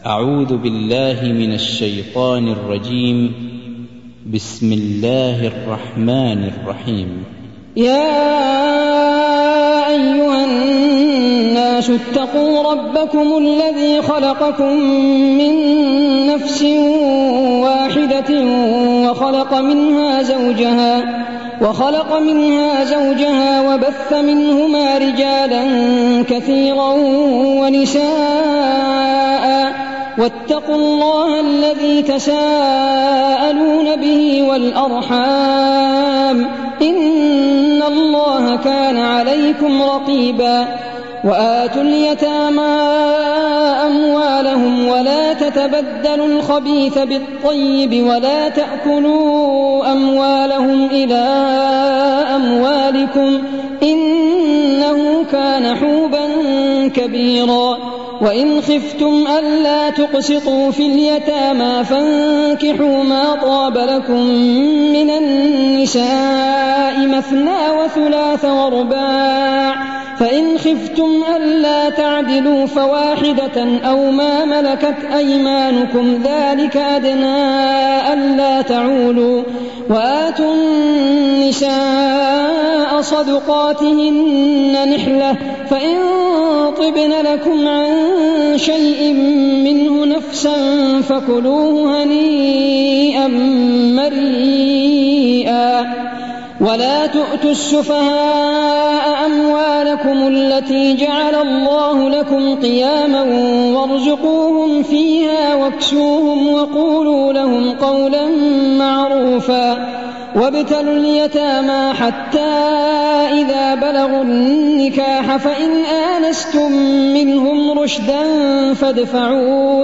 أعوذ بالله من الشيطان الرجيم. بسم الله الرحمن الرحيم. يا أيها الناس اتقوا ربكم الذي خلقكم من نفس واحدة وخلق منها زوجها وبث منهما رجالا كثيرا ونساء واتقوا الله الذي تساءلون به والأرحام إن الله كان عليكم رقيبا. وآتوا اليتامى أموالهم ولا تتبدلوا الخبيث بالطيب ولا تأكلوا أموالهم إلى أموالكم إنه كان حوبا كبيرا. وإن خفتم ألا تقسطوا في اليتامى فانكحوا ما طاب لكم من النساء مثنى وثلاث ورباع، فإن خفتم ألا تعدلوا فواحدة أو ما ملكت أيمانكم ذلك أدنى ألا تعولوا. وآتوا النساء صدقاتهن نحلة، فإن طبن لكم عن شيء منه نفسا فكلوه هنيئا مريئا. ولا تؤتوا السفهاء أموالكم التي جعل الله لكم قياما وارزقوهم فيها واكسوهم وقولوا لهم قولا معروفا. وابتلوا اليتامى حتى إذا بلغوا النكاح فإن آنستم منهم رشدا فادفعوا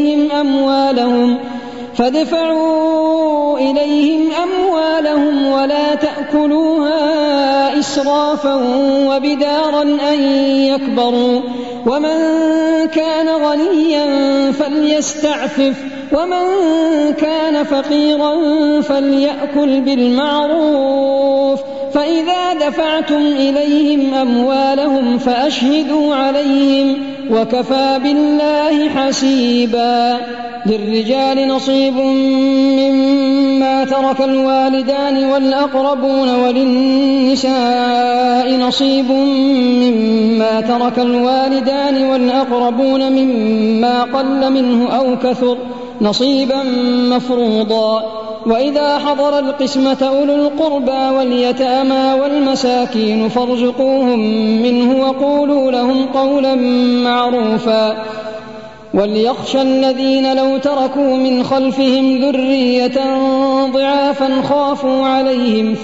إليهم أموالهم ولا تأكلوها إسرافا وبدارا أن يكبروا. ومن كان غنيا فليستعفف ومن كان فقيرا فليأكل بالمعروف. فإذا دفعتم إليهم أموالهم فأشهدوا عليهم وكفى بالله حسيبا. للرجال نصيب مما ترك الوالدان والأقربون وللنساء نصيب مما ترك الوالدان والأقربون مما قل منه أو كثر نصيبا مفروضا. وإذا حضر القسمة أولو القربى واليتامى والمساكين فارزقوهم منه وقولوا لهم قولا معروفا. وليخشى الذين لو تركوا من خلفهم ذرية ضعافا خافوا عليهم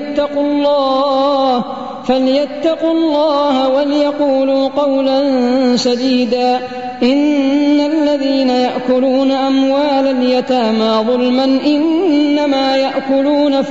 فليتقوا الله وليقولوا قولا سديدا. إن الذين يأكلون أموال اليتامى ظلما إنما يأكلون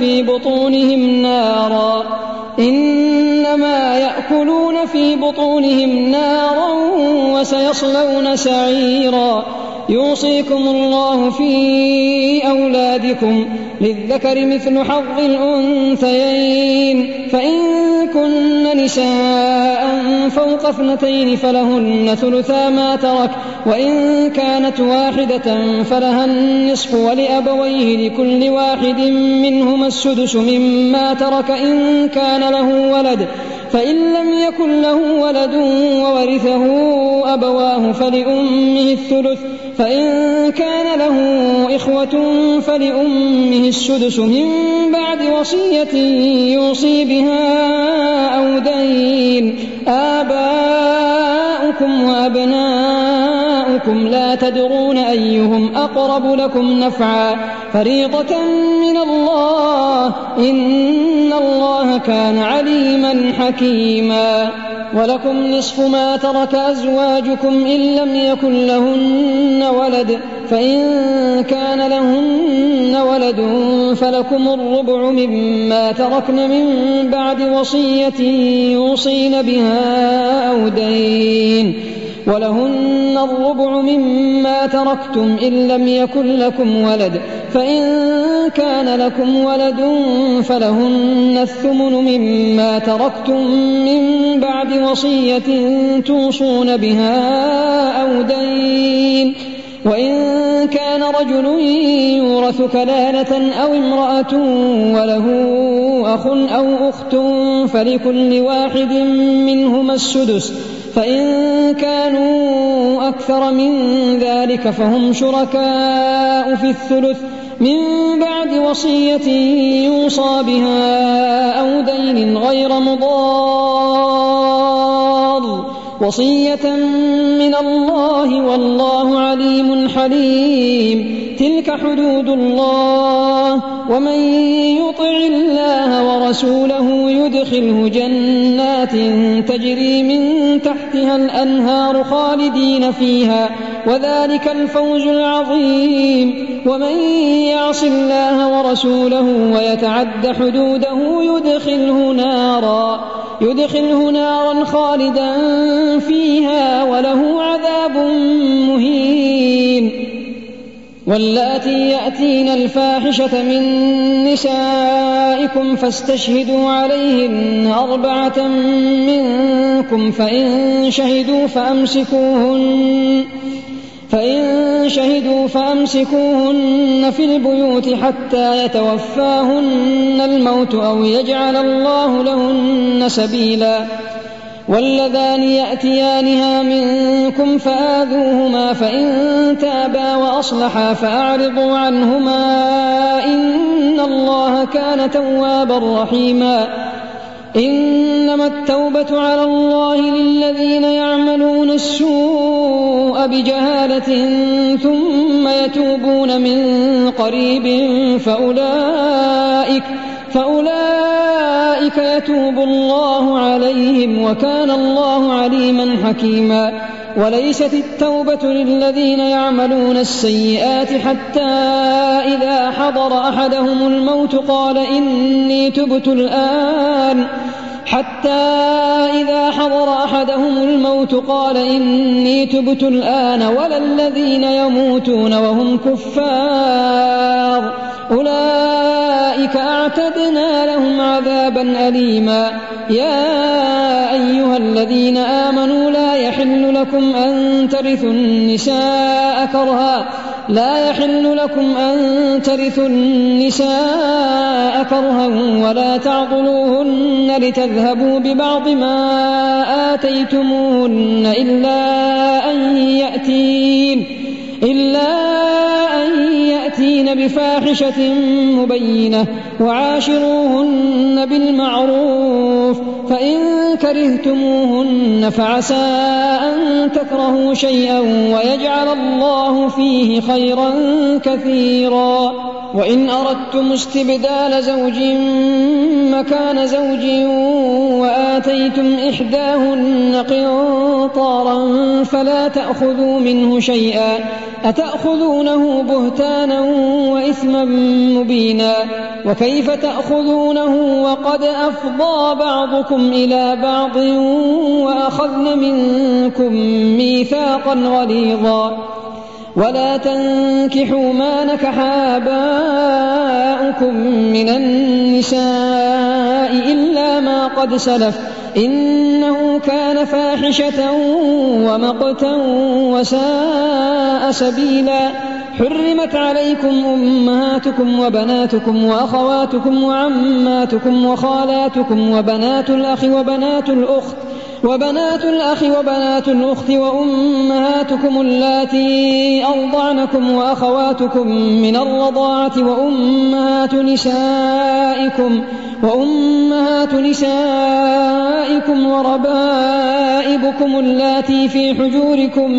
في بطونهم نارا وسيصلون سعيرا. يوصيكم الله في أولادكم للذكر مثل حظ الأنثيين، فإن كن نساء فوق 2 فلهن ثلثا ما ترك، وإن كانت واحدة فلها النصف ولأبويه لكل واحد منهما السدس مما ترك إن كان له ولد، فإن لم يكن له ولد وورثه أبواه فلأمه الثلث، فإن كان له إخوة فلأمه السدس من بعد وصية يوصي بها أو دين. آباؤكم وأبناؤكم لا تدرون أيهم أقرب لكم نفعا فريضة من الله إن الله كان عليما حكيما. ولكم نصف ما ترك أزواجكم إن لم يكن لهن ولد، فإن كان لهن ولد فلكم الربع مما تركن من بعد وصية يوصين بها أو دين. ولهن الربع مما تركتم إن لم يكن لكم ولد، فإن كان لكم ولد فلهن الثمن مما تركتم من بعد وصية توصون بها أو دين. وإن كان رجل يورث كلالة أو امرأة وله أخ أو أخت فلكل واحد منهما السدس، فإن كانوا أكثر من ذلك فهم شركاء في الثلث من بعد وصية يوصى بها أو دين غير مضار، وصية من الله والله عليم حليم. تلك حدود الله، ومن يطع الله ورسوله يدخله جنات تجري من تحتها الأنهار خالدين فيها، وذلك الفوز العظيم. ومن يعص الله ورسوله ويتعد حدوده يدخله نارا خالدا فيها وله عذاب مهين. واللاتي يأتين الفاحشة من نسائكم فاستشهدوا عليهن 4 منكم، فإن شهدوا فأمسكوهن في البيوت حتى يتوفاهن الموت أو يجعل الله لهن سبيلا. واللذان يأتيانها منكم فآذوهما، فإن تابا وأصلحا فأعرضوا عنهما إن الله كان توابا رحيما. إنما التوبة على الله للذين يعملون السوء بجهالة ثم يتوبون من قريب فأولئك يتوب الله عليهم، وكان الله عليما حكيما. وليست التوبة للذين يعملون السيئات حتى إذا حضر أحدهم الموت قال إني تبت الآن، ولا الذين يموتون وهم كفار أولئك أعتدنا لهم عذابا أليما. يا أيها الذين آمنوا لا يحل لكم أن ترثوا النساء كرها ولا تعضلوهن لتذهبوا ببعض ما آتيتموهن إلا أن يأتين بفاحشة مبينة، وعاشروهن بالمعروف، فإن كرهتموهن فعسى أن تكرهوا شيئا ويجعل الله فيه خيرا كثيرا. وإن أردتم استبدال زوج مكان زوج وآتيتم إحداهن قنطارا فلا تأخذوا منه شيئا، أتأخذونه بهتانا وإثما مبينا، وكيف تأخذونه وقد أفضى بعضكم إلى بعض وأخذن منكم ميثاقا غليظا. ولا تنكحوا ما نكح آباؤكم من النساء إلا ما قد سلف، إنه كان فاحشة ومقتا وساء سبيلا. حرمت عليكم أمهاتكم وبناتكم وأخواتكم وعماتكم وخالاتكم وبنات الأخ وبنات الأخت وأمهاتكم اللاتي أرضعنكم وأخواتكم من الرضاعة وأمهات نسائكم وربائبكم اللاتي في حجوركم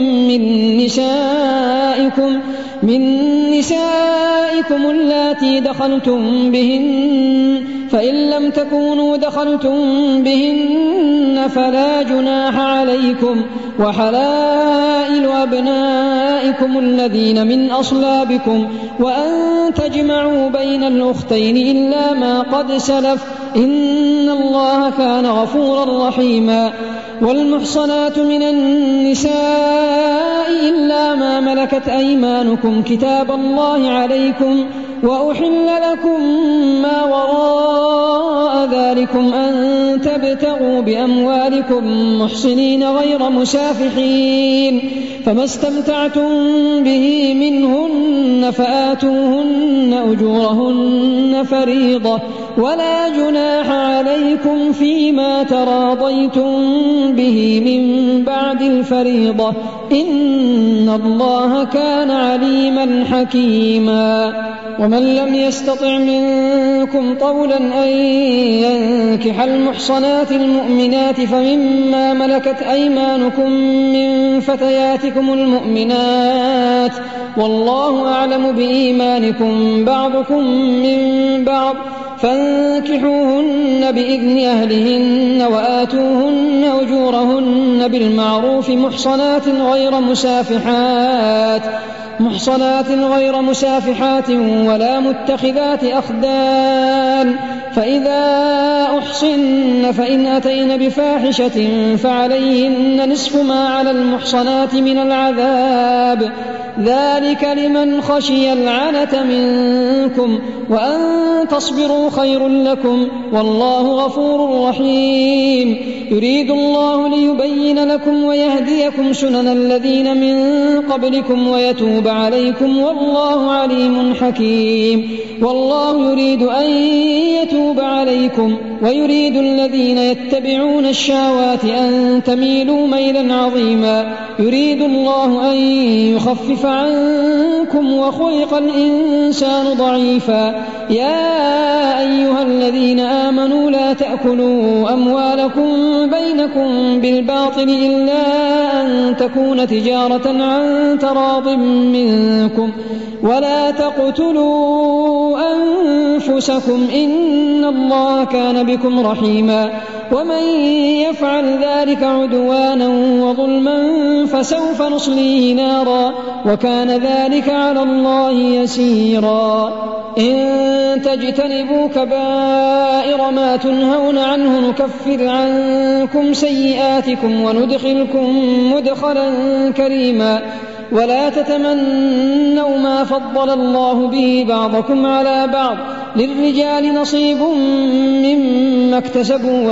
من نسائكم اللاتي دخلتم بهن، فإن لم تكونوا دخلتم بهن فلا جناح عليكم، وحلائل أبنائكم الذين من أصلابكم، وأن تجمعوا بين الأختين إلا ما قد سلف، إن الله كان غفورا رحيما. والمحصنات من النساء إلا ما ملكت أيمانكم كتاب الله عليكم، وأحل لكم ما وراء ذلكم أن تبتغوا بأموالكم محصنين غير مسافحين، فما استمتعتم به منهن فآتوهن أجورهن فريضة، ولا جناح عليكم فيما تراضيتم به من بعد الفريضة، إن الله كان عليما حكيما. ومن لم يستطع منكم طولا أن ينكح المحصنات المؤمنات فمما ملكت أيمانكم من فتياتكم المؤمنات، والله أعلم بإيمانكم بعضكم من بعض، فانكحوهن بإذن أهلهن وآتوهن أجورهن بالمعروف محصنات غير مسافحات ولا متخذات أخدان، فإذا أحصن فإن أتين بفاحشة فعليهن نصف ما على المحصنات من العذاب، ذلك لمن خشي العنة منكم، وأن تصبروا خير لكم، والله غفور رحيم. يريد الله ليبين لكم ويهديكم سنن الذين من قبلكم ويتوب عليكم، والله عليم حكيم. والله يريد أن يتوب عليكم ويريد الذين يتبعون الشهوات أن تميلوا ميلا عظيما. يريد الله أن يخفف عنكم وخلق الإنسان ضعيفا. يا أيها الذين آمنوا لا تأكلوا أموالكم بينكم بالباطل إلا أن تكون تجارة عن تراض منكم، ولا تقتلوا أنفسكم إن الله كان بكم رحيما. ومن يفعل ذلك عدوانا وظلما فسوف نصليه نارا، وكان ذلك على الله يسيرا. إن تجتنبوا كبائر ما تنهون عنه نكفر عنكم سيئاتكم وندخلكم مدخلا كريما. ولا تتمنوا ما فضل الله به بعضكم على بعض، للرجال نصيب مما اكتسبوا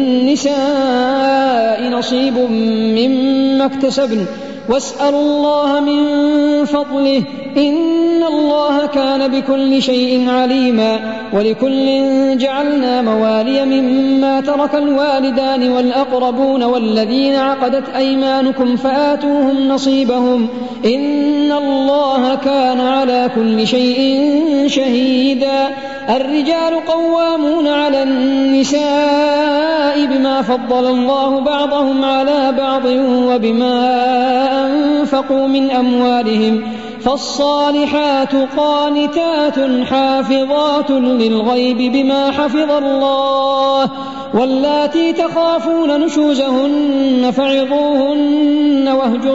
وللنساء نصيب مما اكتسبن، واسألوا الله من فضله إن الله كان بكل شيء عليما. ولكل جعلنا موالي مما ترك الوالدان والأقربون والذين عقدت أيمانكم فآتوهم نصيبهم إن الله كان على كل شيء شهيدا. الرجال قوامون على النساء بما فضل الله بعضهم على بعض وبما أنفقوا من أموالهم، فالصالحات قانتات حافظات للغيب بما حفظ الله. واللاتي تخافون نشوزهن فعظوهن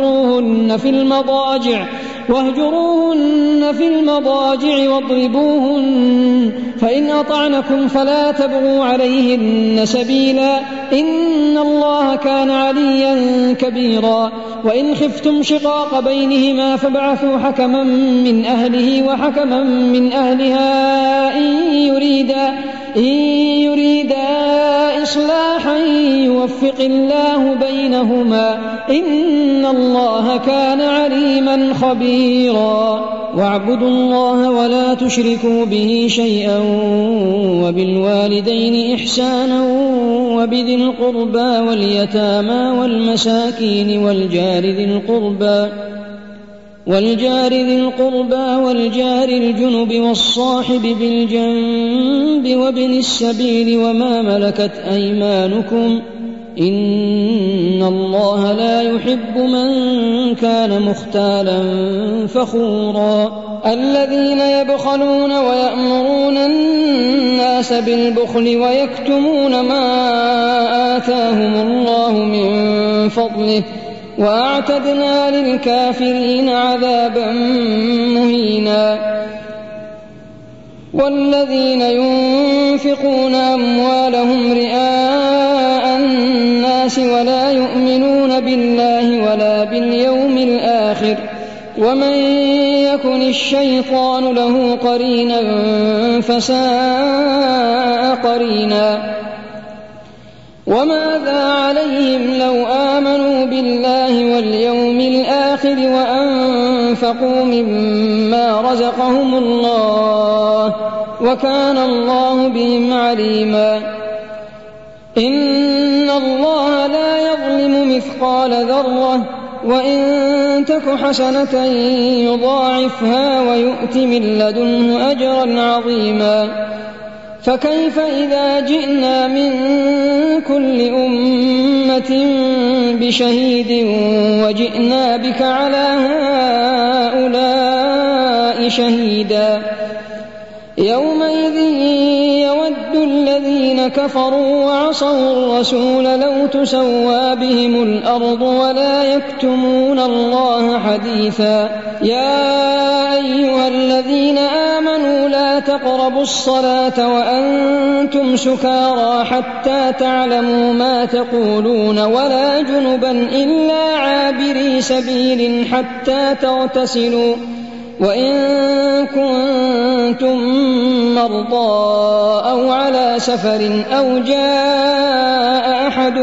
واهجروهن في المضاجع واضربوهن، فإن أطعنكم فلا تبغوا عليهن سبيلا إن الله كان عليا كبيرا. وإن خفتم شقاق بينهما فابعثوا حكما من أهله وحكما من أهلها إن يريدا إصلاحا يوفق الله بينهما إن الله كان عليما خبيرا. واعبدوا الله ولا تشركوا به شيئا وبالوالدين إحسانا وبذي القربى واليتامى والمساكين والجار ذي القربى والجار الجنب والصاحب بالجنب وابن السبيل وما ملكت أيمانكم إن الله لا يحب من كان مختالا فخورا. الذين يبخلون ويأمرون الناس بالبخل ويكتمون ما آتاهم الله من فضله وأعتدنا للكافرين عذابا مهينا. والذين ينفقون أموالهم رئاء الناس ولا يؤمنون بالله ولا باليوم الآخر ومن يكن الشيطان له قرينا فساء قرينا. وماذا عليهم لو آمنوا بالله واليوم الآخر وأنفقوا مما رزقهم الله وكان الله بهم عليما. إن الله لا يظلم مثقال ذرة وإن تك حسنة يضاعفها ويؤت من لدنه أجرا عظيما. فكيف إذا جئنا من كل أمة بشهيد وجئنا بك على هؤلاء شهيدا. يومئذ يود الذين كفروا وعصوا الرسول لو تسوى بهم الأرض ولا يكتمون الله حديثا. يا أيها الذين آمنوا لا تقربوا الصلاة وأنتم سكارى حتى تعلموا ما تقولون ولا جنبا إلا عابري سبيل حتى تغتسلوا وإن كنتم مرضى أو على سفر أو جاء أحد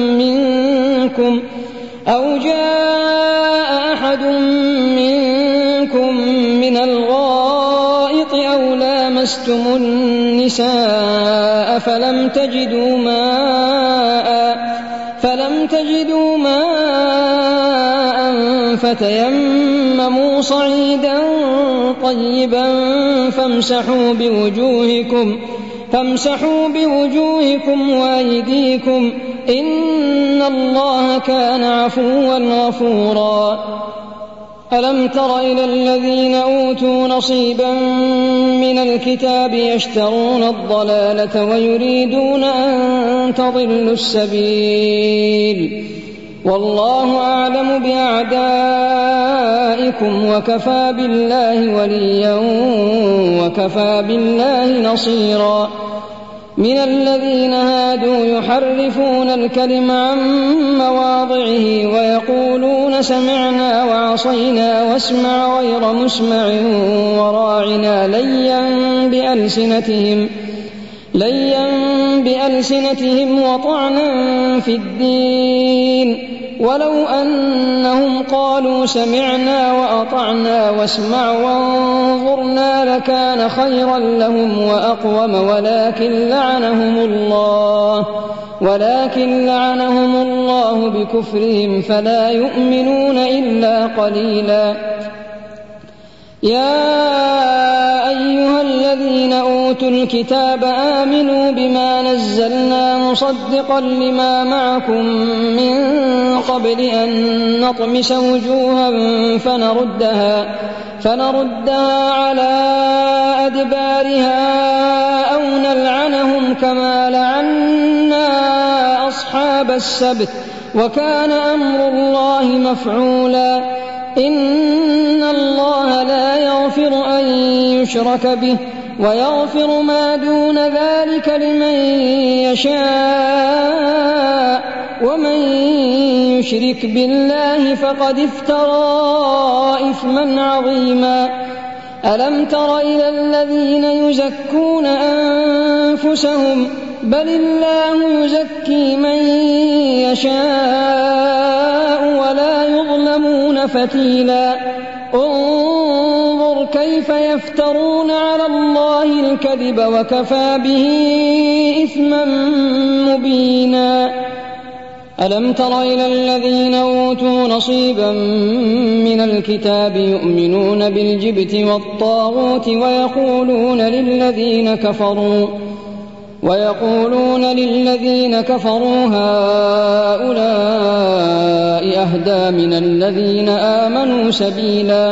منكم من الغائط أو لامستم النساء فلم تجدوا ماء فتيمموا صعيدا طيبا فامسحوا بوجوهكم وأيديكم إن الله كان عفوا غفورا. ألم تر إلى الذين أوتوا نصيبا من الكتاب يشترون الضلالة ويريدون أن تضلوا السبيل والله أعلم بأعدائكم وكفى بالله وليا وكفى بالله نصيرا. من الذين هادوا يحرفون الكلم عن مواضعه ويقولون سمعنا وعصينا واسمع غير مسمع وراعنا ليا بألسنتهم وطعنا في الدين ولو أنهم قالوا سمعنا وأطعنا واسمع وانظرنا لكان خيرا لهم وأقوم ولكن لعنهم الله بكفرهم فلا يؤمنون إلا قليلا. يا أيها الذين أوتوا الكتاب آمنوا بما نزلنا مصدقا لما معكم من قبل أن نطمس وجوها فنردها على أدبارها أو نلعنهم كما لعنا أصحاب السبت وكان أمر الله مفعولا. إن الله لا يغفر أن يشرك به ويغفر ما دون ذلك لمن يشاء ومن يشرك بالله فقد افترى إثما عظيما. ألم تر إلى الذين يزكون أنفسهم بل الله يزكي من يشاء ولا يظلمون فتيلا. انظر كيف يفترون على الله الكذب وكفى به إثما مبينا. ألم تر إلى الذين أوتوا نصيبا من الكتاب يؤمنون بالجبت والطاغوت ويقولون للذين كفروا هؤلاء أهدى من الذين آمنوا سبيلا.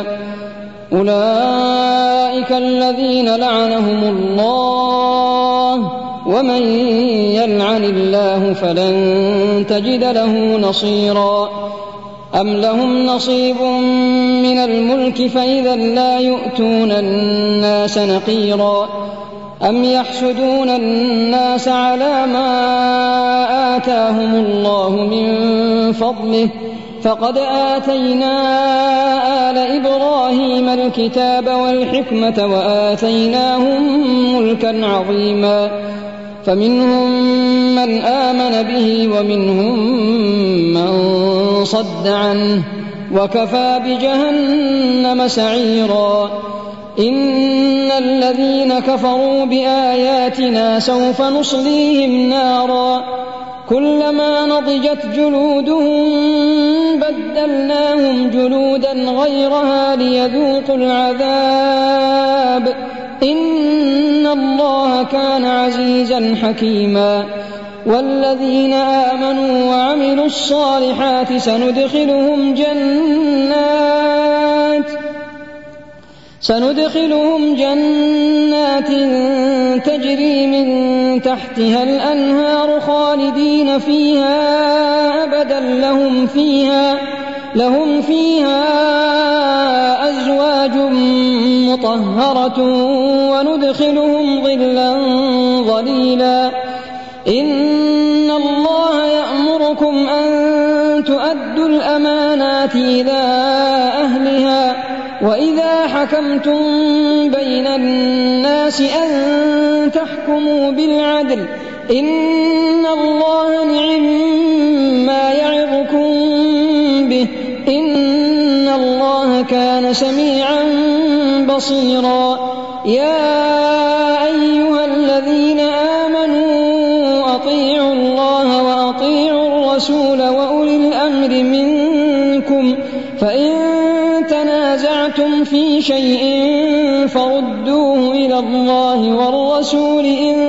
أولئك الذين لعنهم الله ومن يلعن الله فلن تجد له نصيرا. أم لهم نصيب من الملك فإذا لا يؤتون الناس نقيرا. أم يحسدون الناس على ما آتاهم الله من فضله فقد آتينا آل إبراهيم الكتاب والحكمة وآتيناهم ملكا عظيما فمنهم من آمن به ومنهم من صد عنه وكفى بجهنم سعيرا إن الذين كفروا بآياتنا سوف نصليهم نارا كلما نضجت جلودهم بدلناهم جلودا غيرها ليذوقوا العذاب إن الله كان عزيزا حكيما والذين آمنوا وعملوا الصالحات سندخلهم جنات تجري من تحتها الأنهار خالدين فيها أبدا لهم فيها أزواج مطهرة وندخلهم ظلا ظليلا إن الله يأمركم أن تؤدوا الأمانات إلى أهلها وإذا حكمتم بين الناس أن تحكموا بالعدل إن الله نعما يعظكم به إن الله كان سميعا بصيرا يا أيها الذين آمنوا أطيعوا الله وأطيعوا الرسول وأولي الأمر منكم فإن تنازعتم في شيء فردوه إلى الله والرسول إن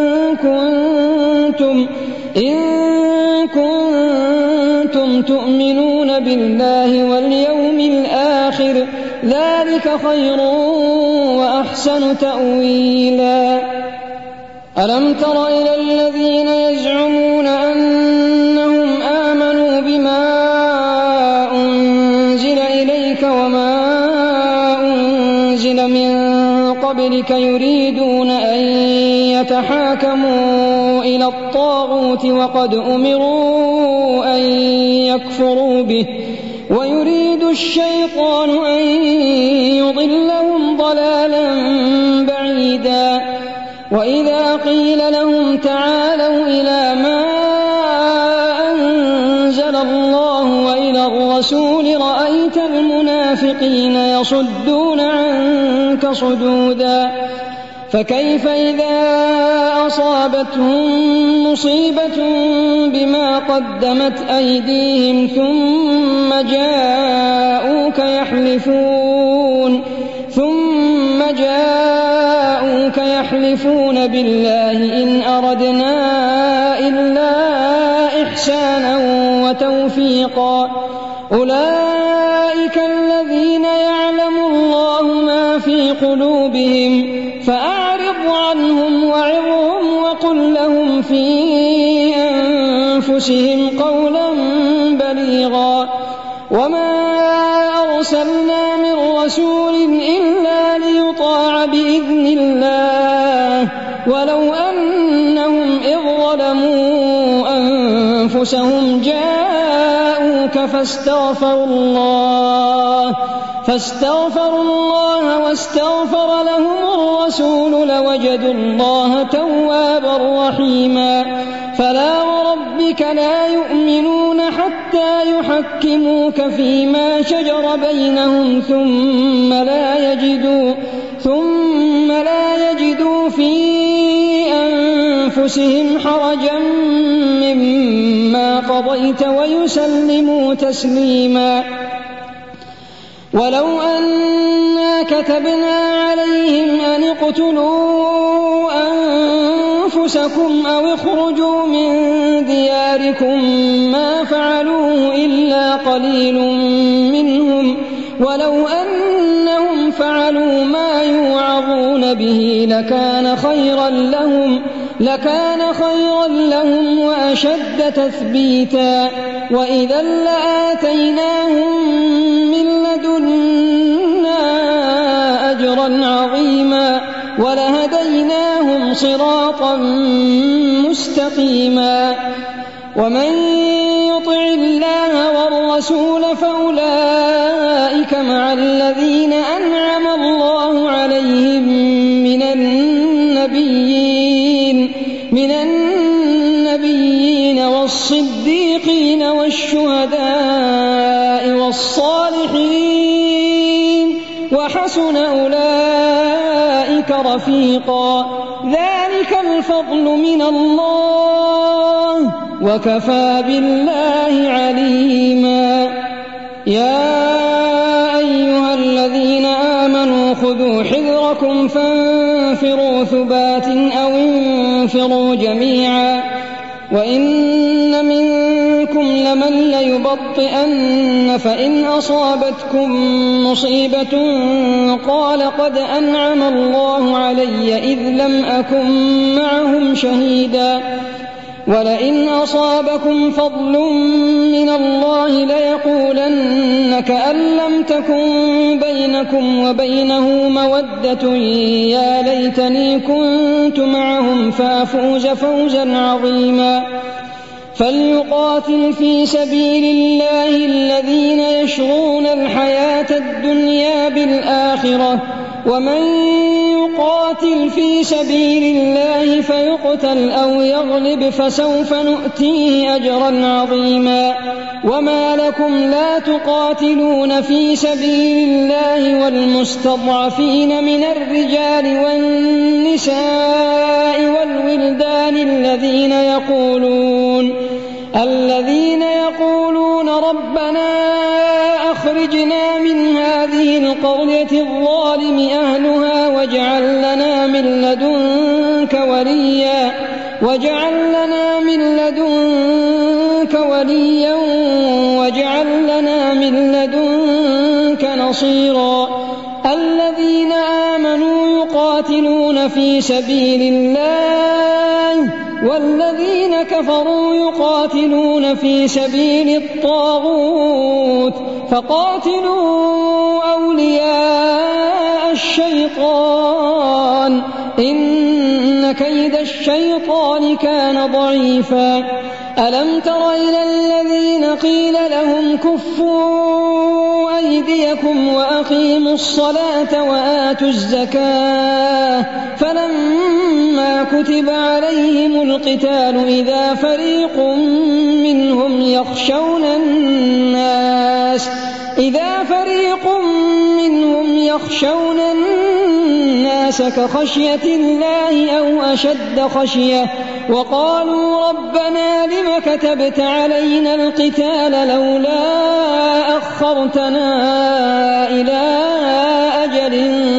كنتم تؤمنون بالله واليوم الآخر ذلك خير وأحسن تأويلا ألم تر إلى الذين يزعمون أنهم آمنوا بما أنزل إليك وما أنزل من قبلك يريدون أن يتحاكموا إلى الطاغوت وقد أمروا أن يكفروا به ويريد الشيطان أن يضلهم ضلالا بعيدا وإذا قيل لهم تعالوا إلى ما أنزل الله وإلى الرسول رأيت المنافقين يصدون عنك صدودا فكيف إذا أصابتهم مصيبة بما قدمت أيديهم ثم جاءوك يحلفون بالله إن أردنا إلا إحسانا وتوفيقا أولئك الذين يعلم الله ما في قلوبهم فأعرض عنهم وعظهم وقل لهم في أنفسهم قولا بليغا وما أرسلنا من رسول إلا ليطاع بإذن الله ولو أنهم إذ ظلموا أنفسهم جاءوك فاستغفروا الله واستغفر لهم الرسول لوجدوا الله توابا رحيما فلا وربك لا يؤمنون حتى يحكموك فيما شجر بينهم ثم لا يجدوا في أنفسهم حرجا مما قضيت ويسلموا تسليما ولو أنا كتبنا عليهم أن اقتلوا أنفسكم أو اخرجوا من دياركم ما فعلوه إلا قليل منهم ولو أنهم فعلوا ما يوعظون به لكان خيرا لهم وأشد تثبيتا وإذا لآتيناهم من لدنا أجرا عظيما ولهديناهم صراطا مستقيما ومن يطع الله والرسول فأولئك مع الذين أنعم الله عليهم من النبيين والصديقين والشهداء والصالحين وحسن أولئك رفيقا ذلك الفضل من الله وكفى بالله عليما يا أيها الذين آمنوا خذوا حذركم فانفروا ثبات أو انفروا جميعا وإن منكم لمن ليبطئن فإن أصابتكم مصيبة قال قد أنعم الله علي إذ لم أكن معهم شهيدا ولئن أصابكم فضل من الله ليقولن كأن لم تكن بينكم وبينه مودة يا ليتني كنت معهم فأفوز فوزا عظيما فليقاتل في سبيل الله الذين يشرون الحياة الدنيا بالآخرة ومن يقاتل في سبيل الله فيقتل أو يغلب فسوف نؤتيه أجرا عظيما وما لكم لا تقاتلون في سبيل الله والمستضعفين من الرجال والنساء والولدان الذين يقولون ربنا أخرجنا من هذه القرية الظالم أهلها واجعل لنا من لدنك وليا واجعل لنا من لدنك نصيرا الذين آمنوا يقاتلون في سبيل الله والذين كفروا يقاتلون في سبيل الطاغوت فقاتلوا أولياء الشيطان إن كيد الشيطان كان ضعيفا ألم تر إلى الذين قيل لهم كفوا أيديكم وأقيموا الصلاة وآتوا الزكاة فلما كتب عليهم القتال إذا فريق منهم يخشون الناس كخشية الله أو أشد خشية وقالوا ربنا لم كتبت علينا القتال لولا أخرتنا إلى أجل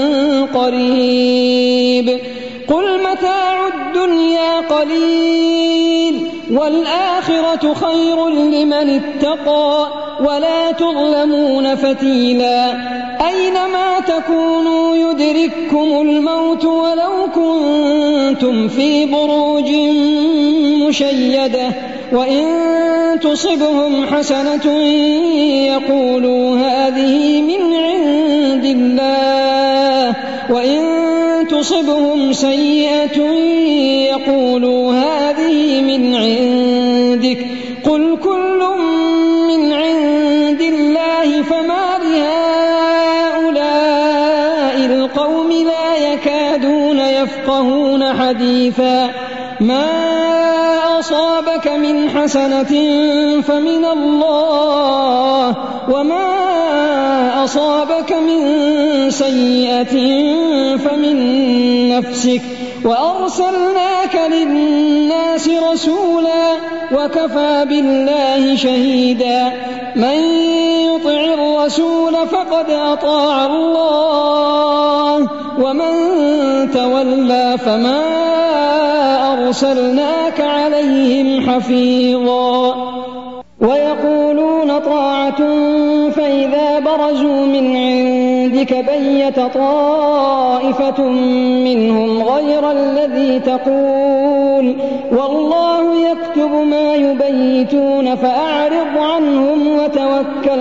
قريب قل متاع الدنيا قليل والآخرة خير لمن اتقى ولا تظلمون فتيلا أينما تكونوا يدرككم الموت ولو كنتم في بروج مشيدة وإن تصبهم حسنة يقولوا هذه من عند الله وإن تصبهم سيئة يقولوا هذه من عندك قل كل من عند الله فما لهؤلاء القوم لا يكادون يفقهون حديثا ما أصابك من حسنة فمن الله وما أصابك من سيئة فمن نفسك وأرسلناك للناس رسولا وكفى بالله شهيدا من يطع الرسول فقد أطاع الله ومن تولى فما أرسلناك عليهم حفيظا ويقولون طاعة فإذا برزوا من عندك بيت طائفة منهم غير الذي تقول والله يكتب ما يبيتون فأعرض عنهم وتوكل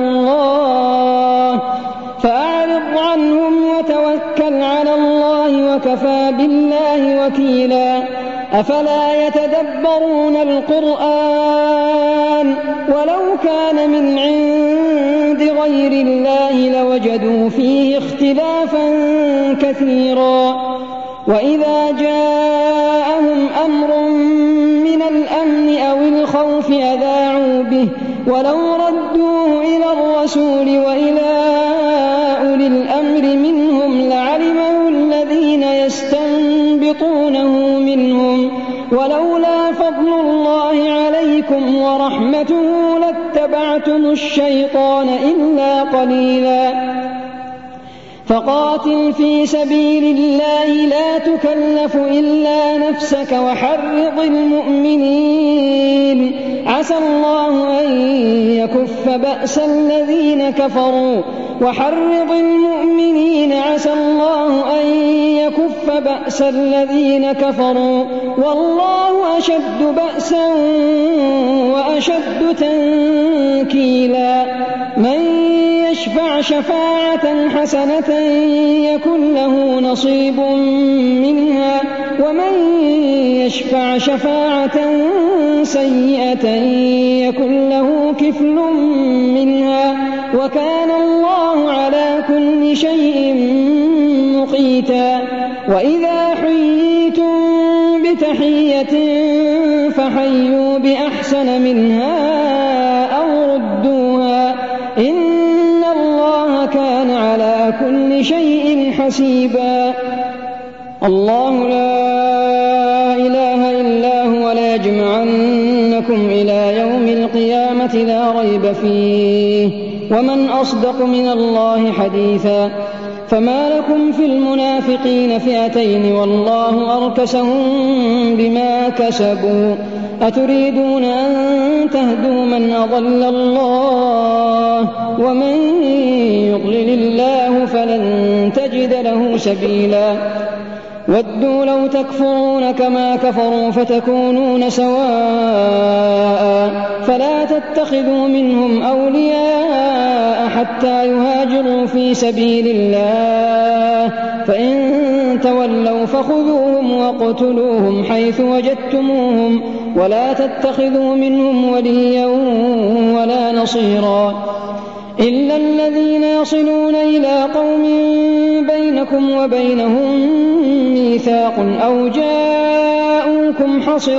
على الله وكفى بالله وكيلا أفلا يتدبرون القرآن القرآن ولو كان من عند غير الله لوجدوا فيه اختلافا كثيرا وإذا جاءهم أمر من الأمن أو الخوف أذاعوا به ولو ردوه إلى الرسول وإلى أولي الأمر منهم لعلمه الذين يستنبطونه منهم ولولا فضل الله عليكم ورحمته لاتبعتم الشيطان إلا قليلا فقاتل في سبيل الله لا تكلف إلا نفسك وحرض المؤمنين عسى الله أن يكف بأس الذين كفروا وحرض المؤمنين عسى الله أن يكف بأس الذين كفروا والله أشد بأسا وأشد تنكيلا من يشفع شفاعة حسنة يكن له نصيب منها ومن يشفع شفاعة سيئة يكن له كفل منها وكان الله على كل شيء مقيتا وإذا حييتم بتحية فحيوا بأحسن منها أو ردوها إن الله كان على كل شيء حسيبا الله لا إله إلا هو ليجمعنكم إلى يوم القيامة لا ريب فيه ومن أصدق من الله حديثا فما لكم في المنافقين فئتين والله أركسهم بما كسبوا أتريدون أن تهدوا من أضل الله ومن يضلل الله فلن تجد له سبيلا ودوا لو تكفرون كما كفروا فتكونون سواء فلا تتخذوا منهم أولياء حتى يهاجروا في سبيل الله فإن تولوا فخذوهم واقتلوهم حيث وجدتموهم ولا تتخذوا منهم وليا ولا نصيرا إلا الذين يصلون إلى قوم بينكم وبينهم ميثاق أو جاءوكم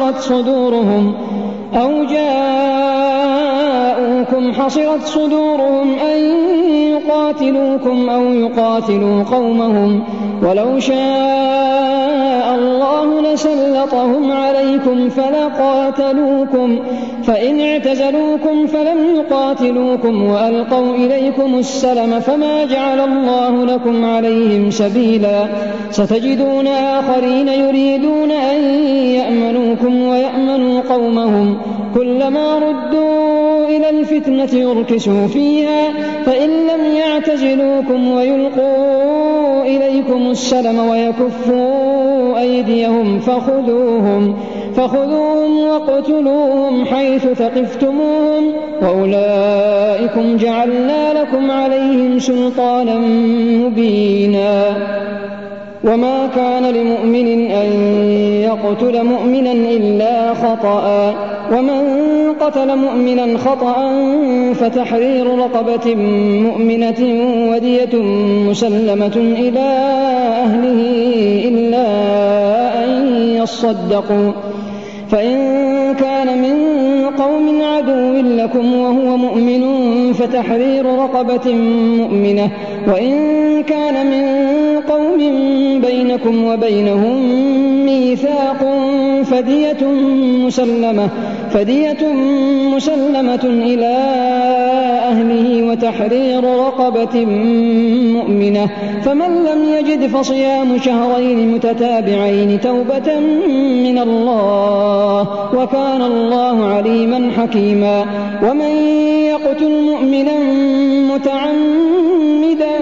حصرت صدورهم أن يقاتلوكم أو يقاتلوا قومهم ولو شاء الله لسلطهم عليكم فلقاتلوكم فإن اعتزلوكم فلم يقاتلوكم وألقوا إليكم السلم فما جعل الله لكم عليهم سبيلا ستجدون آخرين يريدون أن يأمنوكم ويأمنوا قومهم كلما ردوا إلى الفتنة يركسوا فيها فإن لم يعتزلوكم ويلقوا إليكم السلم ويكفوا أيديهم فخذوهم واقتلوهم حيث ثقفتموهم وأولئكم جعلنا لكم عليهم سلطانا مبينا وما كان لمؤمن أن يقتل مؤمنا إلا خطأ ومن قتل مؤمنا خطأ فتحرير رقبة مؤمنة ودية مسلمة إلى أهله إلا أن يصدقوا فإن كان من قوم عدو لكم وهو مؤمن فتحرير رقبة مؤمنة وإن كان من قوم بينكم وبينهم ميثاق فدية مسلمة إلى أهله وتحرير رقبة مؤمنة فمن لم يجد فصيام شهرين متتابعين توبة من الله وكان الله عليما حكيما ومن يقتل مؤمنا متعمدا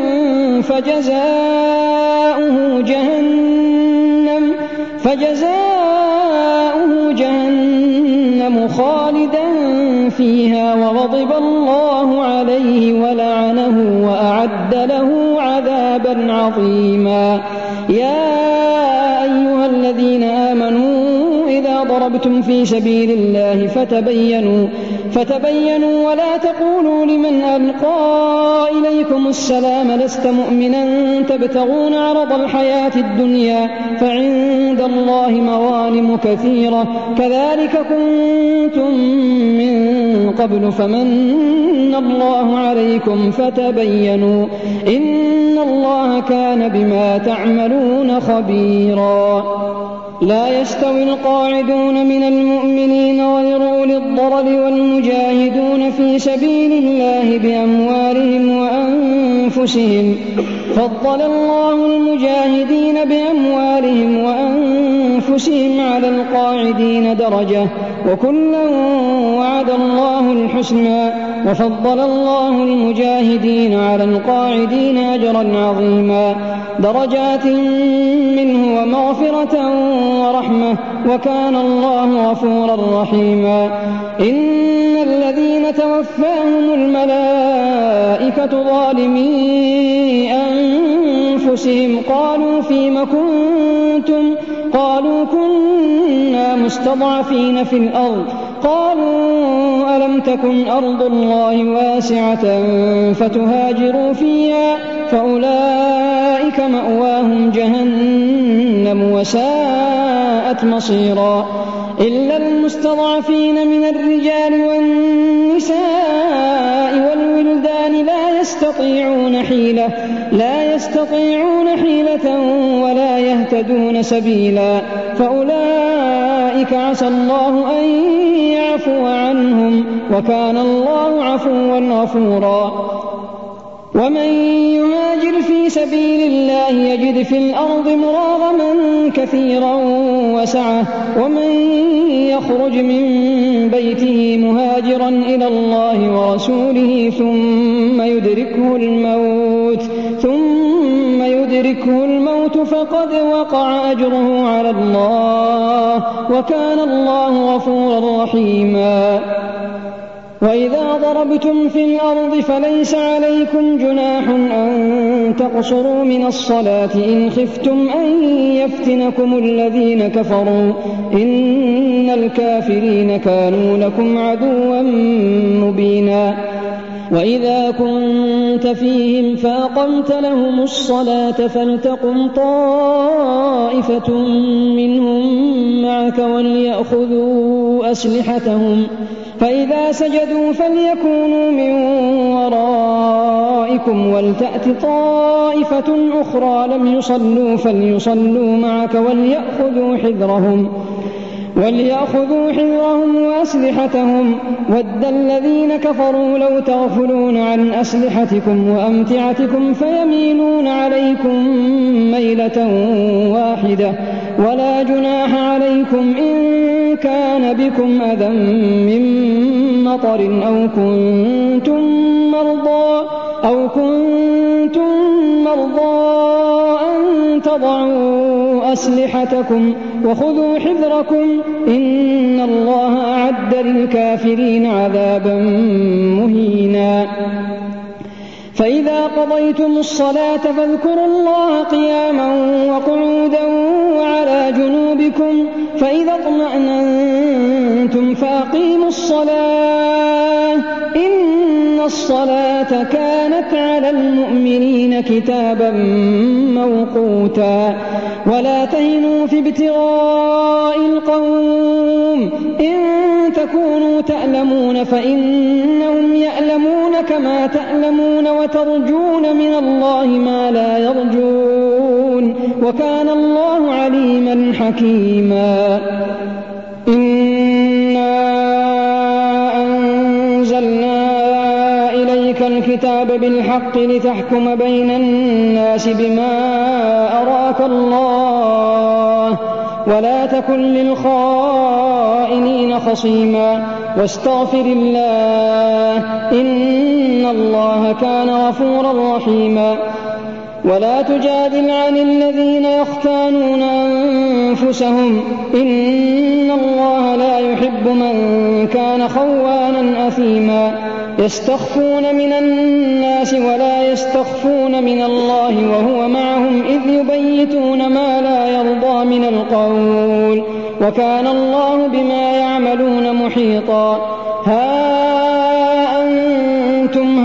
فجزاؤه جهنم خالدا فيها وغضب الله عليه ولعنه وأعد له عذابا عظيما يا أيها الذين آمنوا إذا ضربتم في سبيل الله فتبينوا ولا تقولوا لمن ألقى إليكم السلام لست مؤمنا تبتغون عرض الحياة الدنيا فعند الله مغانم كثيرة كذلك كنتم من قبل فمن الله عليكم فتبينوا إن الله كان بما تعملون خبيرا. لا يستوي القاعدون من المؤمنين غير أولي الضرر والمجاهدون في سبيل الله بأموالهم وأنفسهم فضل الله المجاهدين بأموالهم وأنفسهم على القاعدين درجة وكلا وعد الله الحسنى وفضل الله المجاهدين على القاعدين أجرا عظيما درجات منه ومغفرة ورحمة وكان الله غفورا رحيما. إن الذين توفاهم الملائكة ظالمي أنفسهم قالوا فيم كنتم قالوا كنا مستضعفين في الأرض قالوا ألم تكن أرض الله واسعة فتهاجروا فيها فأولئك مأواهم جهنم وساءت مصيرا. إلا المستضعفين من الرجال والنساء والولدان لا يستطيعون حيلة ولا يهتدون سبيلا فأولئك عسى الله أن يعفو عنهم وكان الله عفوا غفورا. ومن يهاجر في سبيل الله يجد في الأرض مراغما كثيرا وسعة ومن يخرج من بيته مهاجرا إلى الله ورسوله ثم يدركه الموت فقد وقع أجره على الله وكان الله غفورا رحيما. وإذا ضربتم في الأرض فليس عليكم جناح أن تقصروا من الصلاة إن خفتم أن يفتنكم الذين كفروا إن الكافرين كانوا لكم عدوا مبينا. وإذا كنت فيهم فأقمت لهم الصلاة فلتقم طائفة منهم معك وليأخذوا أسلحتهم فإذا سجدوا فليكونوا من ورائكم ولتأت طائفة أخرى لم يصلوا فليصلوا معك وليأخذوا حذرهم وأسلحتهم ود الذين كفروا لو تغفلون عن أسلحتكم وأمتعتكم فيميلون عليكم ميلة واحدة ولا جناح عليكم إن كان بكم أذى من مطر أو كنتم مرضى أن تضعوا أسلحتكم وخذوا حذركم إن الله أعد للكافرين عذابا مهينا. فإذا قضيتم الصلاة فاذكروا الله قياما وقعودا وعلى جنوبكم فإذا اطمأننتم فأقيموا الصلاة إن الصلاة كانت على المؤمنين كتابا موقوتا. ولا تهنوا في ابتغاء القوم إن تكونوا تألمون فإنهم يألمون كما تألمون وترجون من الله ما لا يرجون وكان الله عليما حكيما. إنا أنزلنا إليك الكتاب بالحق لتحكم بين الناس بما أراك الله ولا تكن للخائنين خصيما واستغفر الله إن الله كان غفورا رحيما. ولا تجادل عن الذين يختانون أنفسهم إن الله لا يحب من كان خوانا أثيما. يستخفون من الناس ولا يستخفون من الله وهو معهم إذ يبيتون ما لا يرضى من القول وكان الله بما يعملون محيطا. ها أنتم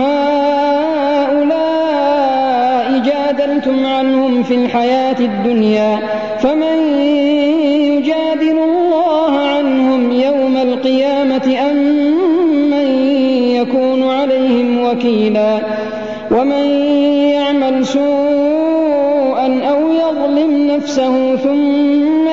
هؤلاء جادلتم عنهم في الحياة الدنيا فمن يجادل الله عنهم يوم القيامة أم من يكون عليهم وكيلا ومن يعمل سوءا أو يظلم نفسه ثم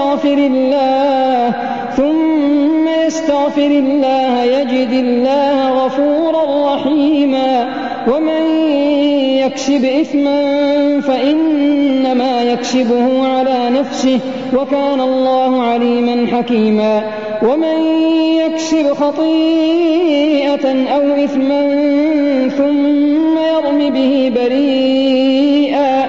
يستغفر الله يجد الله غفورا رحيما ومن يكسب إثما فإنما يكسبه على نفسه وكان الله عليما حكيما ومن يكسب خطيئة أو إثما ثم يرم به بريئا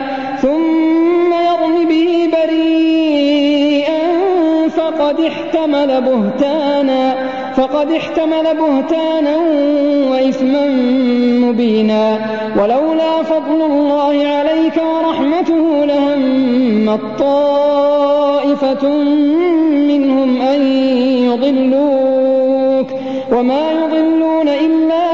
فقد احتمل بهتانا وإثما مبينا ولولا فضل الله عليك ورحمته لهمت طائفة منهم أن يضلوك وما يضلون إلا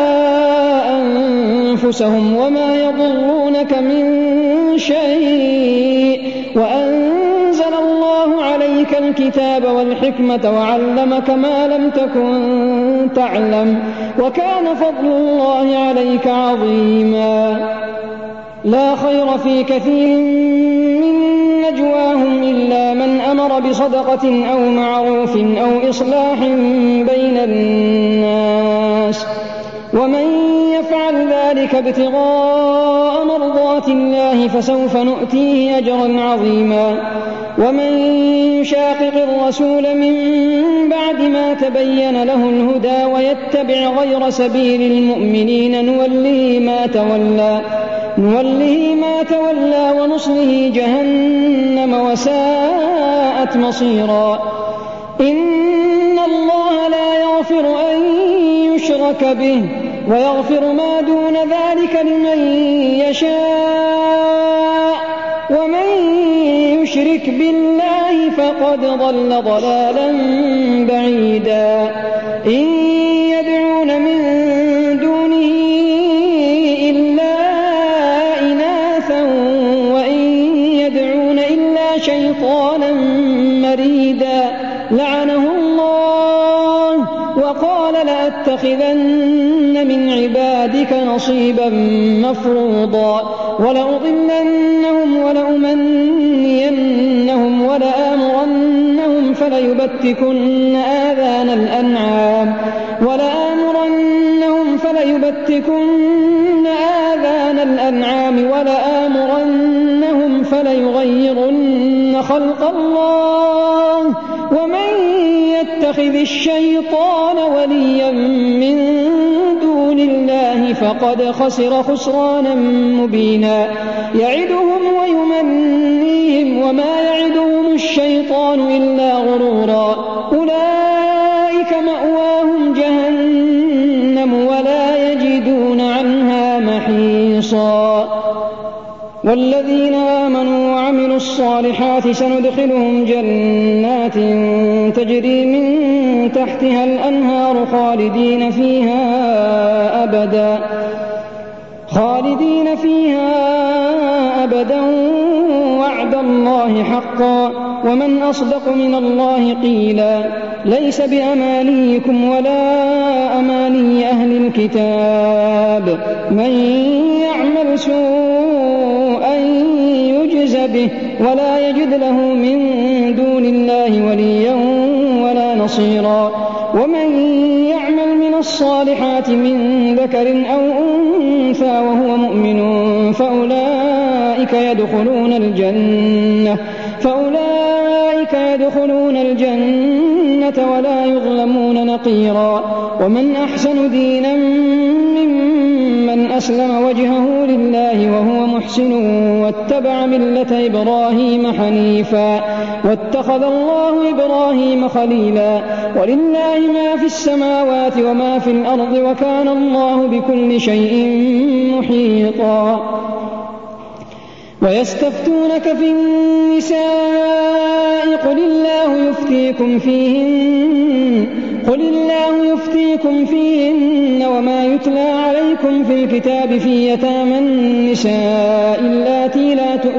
أنفسهم وما يضرونك من شيء وأنزل الله عليك الكتاب والحكمة وعلمك ما لم تكن تعلم وكان فضل الله عليك عظيما لا خير في كثير من نجواهم إلا من أمر بصدقة أو معروف أو إصلاح بين الناس ومن يفعل ذلك ابتغاء مرضات الله فسوف نؤتيه أجرا عظيما ومن يشاقق الرسول من بعد ما تبين له الهدى ويتبع غير سبيل المؤمنين نوله ما تولى ونصله جهنم وساءت مصيرا إن الله لا يغفر أن يشرك به ويغفر ما دون ذلك لمن يشاء ومن يشرك بالله فقد ضل ضلالا بعيدا إن يدعون من دونه إلا إناثا وإن يدعون إلا شيطانا مريدا لعنه الله وقال لأتخذن من عبادك نصيبا مفروضا ولأضلنهم ولأمنينهم ولآمرنهم فليبتكن آذان الأنعام ولآمرنهم فليغيرن خلق الله ومن يتخذ الشيطان وليا من دون الله فقد خسر خسرانا مبينا يعدهم ويمنيهم وما يعدهم الشيطان إلا غرورا أولئك مأواهم جهنم ولا يجدون عنها محيصا والذين آمنوا وعملوا الصالحات سندخلهم جنات تجري من تحتها الأنهار خالدين فيها أبدا وعد الله حقا ومن أصدق من الله قيلا ليس بأمانيكم ولا أماني أهل الكتاب من يعمل سوءا يجز به ولا يجد له من دون الله وليا ولا نصيرا ومن يعمل من الصالحات من ذكر أو أنثى وهو مؤمن فأولئك يدخلون الجنة ولا يظلمون نقيرا ومن أحسن دينا ممن أسلم وجهه لله وهو محسن واتبع ملة إبراهيم حنيفا واتخذ الله إبراهيم خليلا ولله ما في السماوات وما في الأرض وكان الله بكل شيء محيطا ويستفتونك في النساء قل الله يفتيكم فيهن قل الله يفتيكم فيهن وما يتلى عليكم في الكتاب في يتامى النساء اللاتي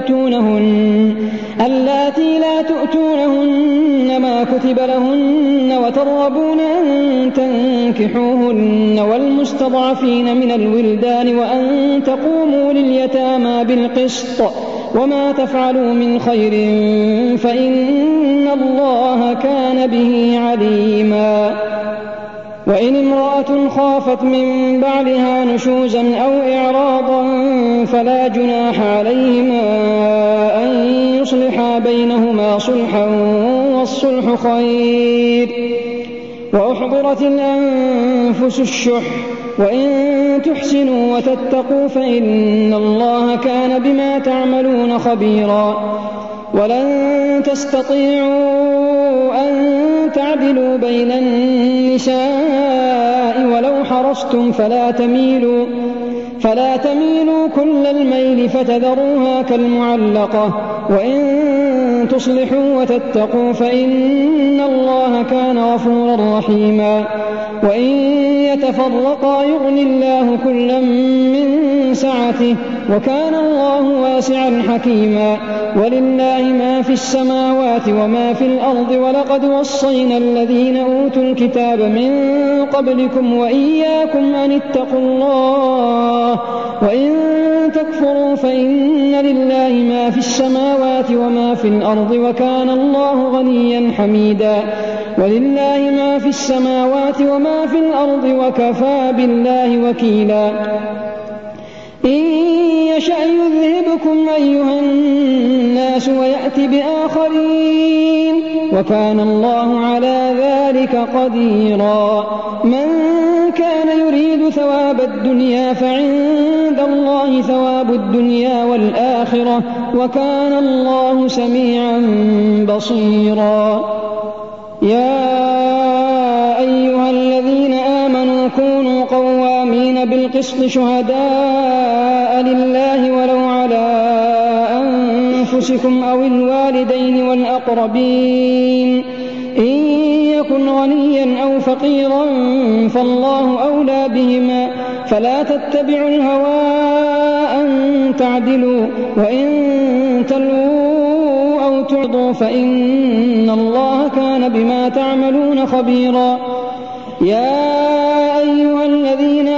لا تؤتونهن ما كتب لهن وترغبون أن تنكحوهن والمستضعفين من الولدان وأن تقوموا لليتامى بالقسط وما تفعلوا من خير فإن الله كان به عليما. وإن امرأة خافت من بعلها نشوزا أو إعراضا فلا جناح عليهما أن يصلحا بينهما صلحا والصلح خير. وأحضرت الأنفس الشح وإن تحسنوا وتتقوا فإن الله كان بما تعملون خبيرا. ولن تستطيعوا أن تعدلوا بين النساء ولو حرصتم فلا تميلوا كل الميل فتذروها كالمعلقة. وإن تصلحوا وتتقوا فإن الله كان غفورا رحيما. وإن يتفرقا يغني الله كلا من سعته وكان الله واسعا حكيما. ولله ما في السماوات وما في الأرض ولقد وصينا الذين أوتوا الكتاب من قبلكم وإياكم أن اتقوا الله وإن تكفروا فإن لله ما في السماوات وما في الأرض وكان الله غنيا حميدا. ولله ما في السماوات وما في الأرض وكفى بالله وكيلا. إن يشأ يذهبكم أيها الناس ويأت بآخرين وكان الله على ذلك قديرا. من كان يريد ثواب الدنيا فعند الله ثواب الدنيا والآخرة وكان الله سميعا بصيرا. يا أيها الذين آمنوا كونوا قوامين بالقسط شهداء لله ولو على أنفسكم أو الوالدين والأقربين إن يكن غنيا أو فقيرا فالله أولى بهما فلا تتبعوا الهوى أن تعدلوا وإن تلووا أو تعرضوا فإن الله كان بما تعملون خبيرا. يا أيها الذين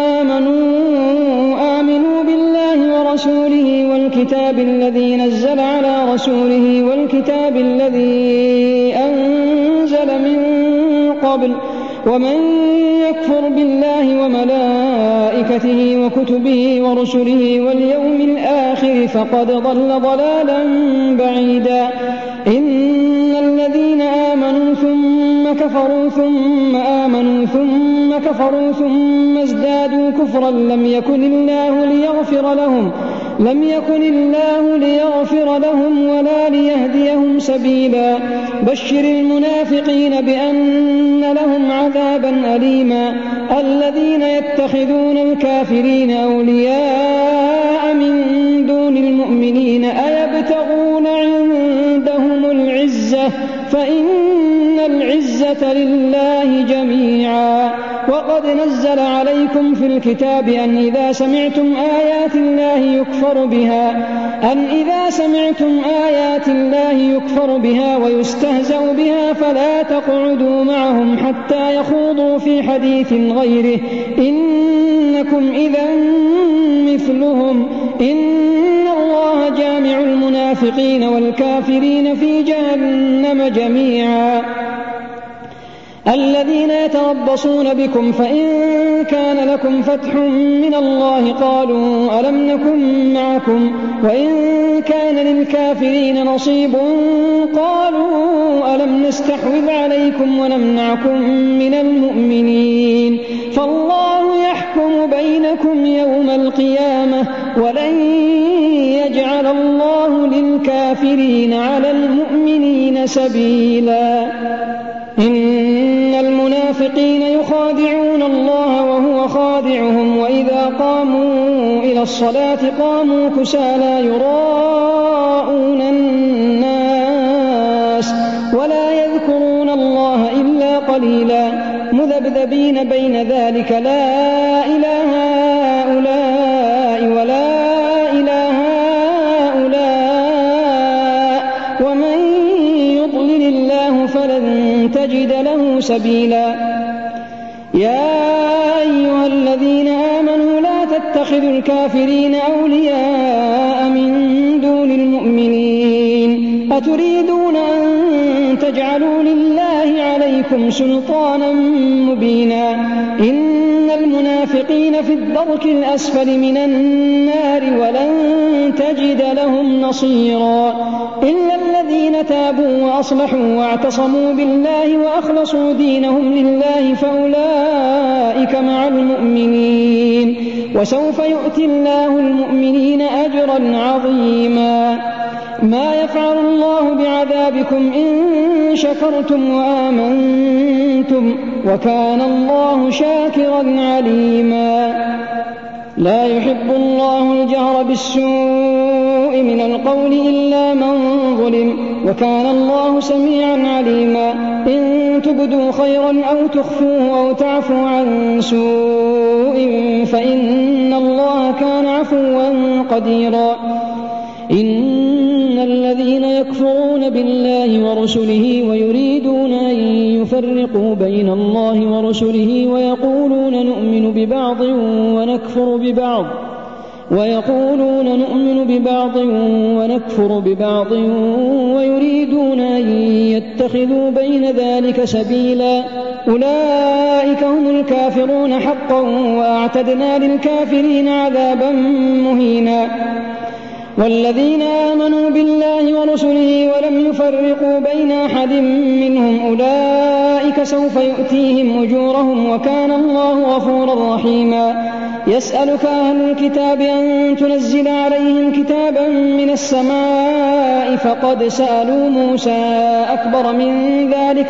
آمنوا بالله ورسوله والكتاب الذي نزل على رسوله والكتاب الذي أنزل من قبل ومن يكفر بالله وملائكته وكتبه ورسله واليوم الآخر فقد ضل ضلالا بعيدا. إن الذين آمنوا ثم كفروا ثم آمنوا ثم كفروا ثم ازدادوا كفرا لم يكن الله ليغفر لهم ولا ليهديهم سبيلا. بشر المنافقين بأن لهم عذابا أليما. الذين يتخذون الكافرين أولياء من دون المؤمنين أيبتغون عندهم العزة فإن العزة لله جميعا. وقد نزل عليكم في الكتاب أن إذا سمعتم آيات الله يكفر بها ويستهزأ بها فلا تقعدوا معهم حتى يخوضوا في حديث غيره إنكم إذا مثلهم. إن الله جامع المنافقين والكافرين في جهنم جميعا. الذين يتربصون بكم فإن كان لكم فتح من الله قالوا ألم نكن معكم وإن كان للكافرين نصيب قالوا ألم نستحوذ عليكم ونمنعكم من المؤمنين فالله يحكم بينكم يوم القيامة ولن يجعل الله للكافرين على المؤمنين سبيلا. إن المنافقين يخادعون الله وهو خادعهم وإذا قاموا إلى الصلاة قاموا كسالى يراءون الناس ولا يذكرون الله إلا قليلا. مذبذبين بين ذلك لا إله هؤلاء ولا إله هؤلاء ومن يضلل الله فلن تجد له سبيلا. يا أيها الذين آمنوا لا تتخذوا الكافرين أولياء من دون المؤمنين أتريدون أن تجعلوا لله عليكم سلطانا مبينا إن المنافقين في الدرك الأسفل من النار ولن تجد لهم نصيرا إلا الذين تابوا وأصلحوا واعتصموا بالله وأخلصوا دينهم لله فأولئك مع المؤمنين وسوف يؤتي الله المؤمنين أجرا عظيما. ما يفعل الله بعذابكم إن شكرتم وآمنتم وكان الله شاكرا عليما. لا يحب الله الجهر بالسوء من القول إلا من ظلم وكان الله سميعا عليما. إن تبدوا خيرا أو تخفوه أو تعفوا عن سوء فإن الله كان عفوا قديرا. إن الذين يكفرون بالله ورسله ويريدون أن يفرقوا بين الله ورسله ويقولون نؤمن ببعض ونكفر ببعض ويريدون أن يتخذوا بين ذلك سبيلا أولئك هم الكافرون حقا وأعتدنا للكافرين عذابا مهينا. والذين آمنوا بالله ورسله ولم يفرقوا بين أحد منهم أولئك سوف يؤتيهم أجورهم وكان الله غفورا رحيما. يسألك أهل الكتاب أن تنزل عليهم كتابا من السماء فقد سألوا موسى أكبر من ذلك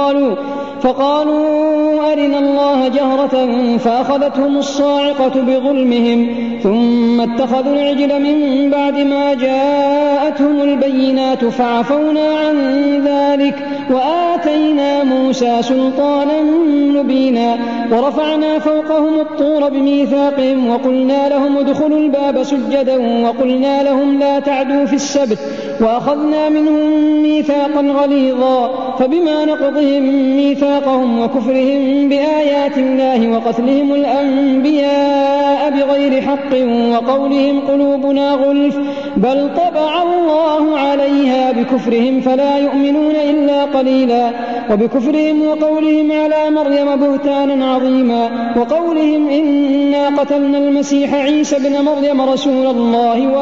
فقالوا أرنا الله جهرة فأخذتهم الصاعقة بظلمهم ثم اتخذوا العجل من بعد ما جاءتهم البينات فعفونا عن ذلك وآتينا موسى سلطانا مبينا ورفعنا فوقهم الطور بميثاقهم وقلنا لهم ادخلوا الباب سجدا وقلنا لهم لا تعدوا في السبت وأخذنا منهم ميثاقا غليظا فبما نقضهم ميثاقهم وكفرهم بآيات الله وقتلهم الأنبياء بغير حق وقولهم قلوبنا غلف بل طبع الله عليها بكفرهم فلا يؤمنون إلا قليلا وبكفرهم وقولهم على مريم بهتانا عظيما وقولهم إنا قتلنا المسيح عيسى بن مريم رسول الله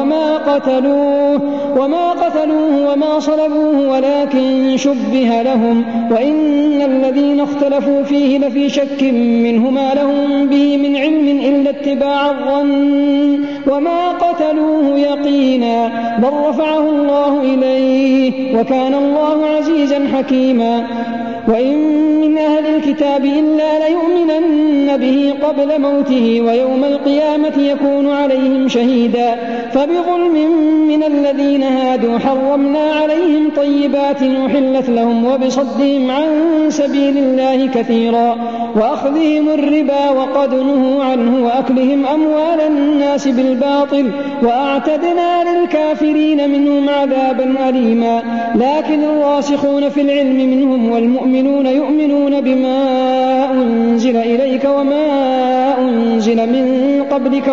وما قتلوه وما صلبوه ولكن شبه لهم وإن الذين اختلفوا فيه لفي شك منه ما لهم به من علم إلا اتباع الظن وما قتلوه يقينا بل رفعه الله إليه وكان الله عزيزا حكيما. وإن من أهل الكتاب إلا ليؤمنن به قبل موته ويوم القيامة يكون عليهم شهيدا فبظلم من الذين هادوا حرمنا عليهم طيبات أحلت لهم وبصدهم عن سبيل الله كثيرا وأخذهم الربا وقد نهوا عنه وأكلهم أموال الناس بالباطل وأعتدنا للكافرين منهم عذابا أليما. لكن الراسخون في العلم منهم والمؤمنون يؤمنون بما أنزل إليك وما أنزل من قبلك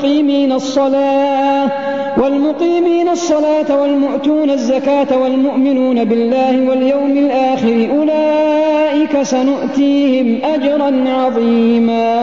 والمقيمين الصلاة والمؤتون الزكاة والمؤمنون بالله واليوم الآخر أولئك سنؤتيهم أجرا عظيما.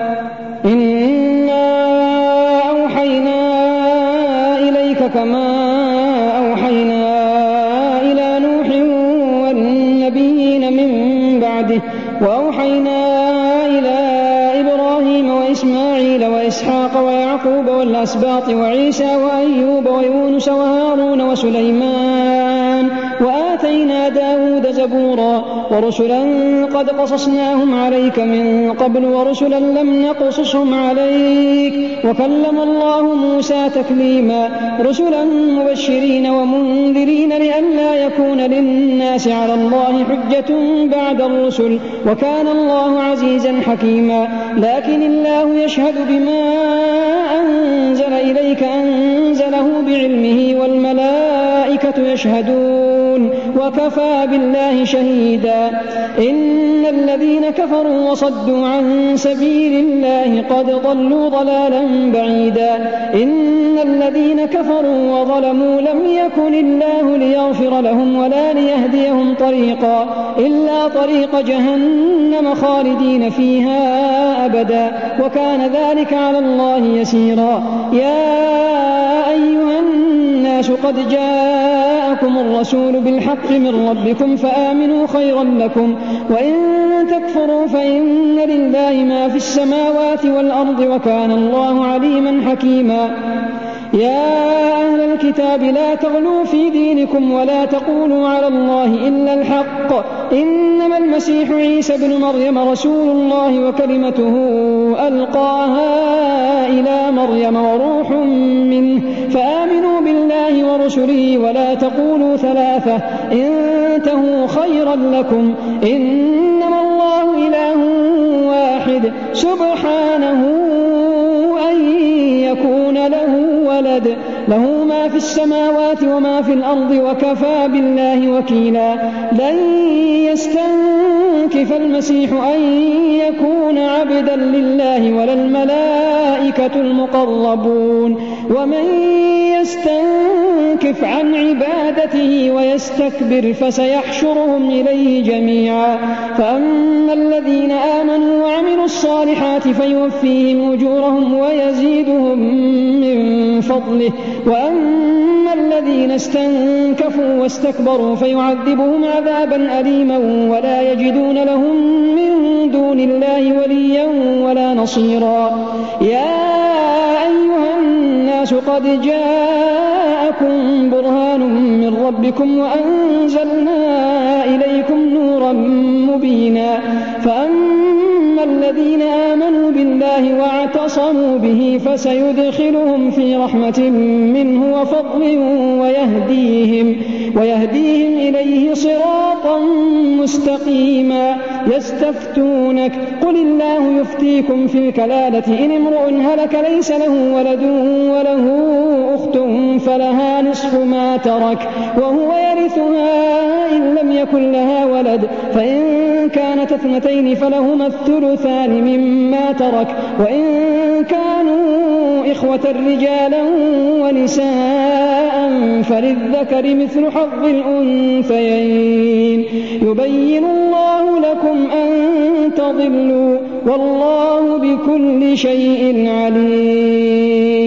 إنا أوحينا إليك كما أوحينا إلى نوح والنبيين من بعده وأوحينا إلى إبراهيم وإسماعيل وإسحاق ويعقوب والأسباط وعيسى وأيوب ويونس وهارون وسليمان وآتينا داود زبورا ورسلا قد قصصناهم عليك من قبل ورسلا لم نقصصهم عليك وكلم الله موسى تكليما رسلا مبشرين ومنذرين لئلا يكون للناس على الله حجة بعد الرسل وكان الله عزيزا حكيما لكن الله يشهد بما أنزل إليك أنزله بعلمه والملائكة يشهدون وكفى بالله شهيدا إن الذين كفروا وصدوا عن سبيل الله قد ضلوا ضلالا بعيدا إن الذين كفروا وظلموا لم يكن الله ليغفر لهم ولا ليهديهم طريقا إلا طريق جهنم خالدين فيها أبدا وكان ذلك على الله يسيرا يا أيها الناس قد جاءكم الرسول بالحق من ربكم فآمنوا خيرا لكم وإن تكفروا فإن لله ما في السماوات والأرض وكان الله عليما حكيما يا أهل الكتاب لا تغلوا في دينكم ولا تقولوا على الله إلا الحق إنما المسيح عيسى بن مريم رسول الله وكلمته ألقاها إلى مريم وروح منه فآمنوا بالله ورسله ولا تقولوا ثلاثة انتهوا خيرا لكم إنما الله إله واحد سبحانه أن يكون له ولد له ما في السماوات وما في الأرض وكفى بالله وكيلا لن يستنكف المسيح أن يكون عبدا لله ولا الملائكة المقربون ومن يستنكف عن عبادته ويستكبر فسيحشرهم إليه جميعا فأما الذين آمنوا وعملوا الصالحات فيوفيهم أجورهم ويزيدهم من فضله وأما الذين استنكفوا واستكبروا فيعذبهم عذابا أليما ولا يجدون لهم من دون الله وليا ولا نصيرا يا أيها الناس قد جاءكم برهان من ربكم وأنزلنا إليكم نورا مبينا فأما الذين آمنوا بالله واعتصموا به فسيدخلهم في رحمة منه وفضل ويهديهم إليه صراطا مستقيما يستفتونك قل الله يفتيكم في الكلالة إن امرؤ هلك ليس له ولد وله أخت فلها نصف ما ترك وهو يرثها إن لم يكن لها ولد فإن كانت اثنتين فلهما الثلثان مما ترك وإن كانوا إخوة رجالا ونساء فللذكر مثل حظ الأنثيين يبين الله لكم أن تضلوا والله بكل شيء عليم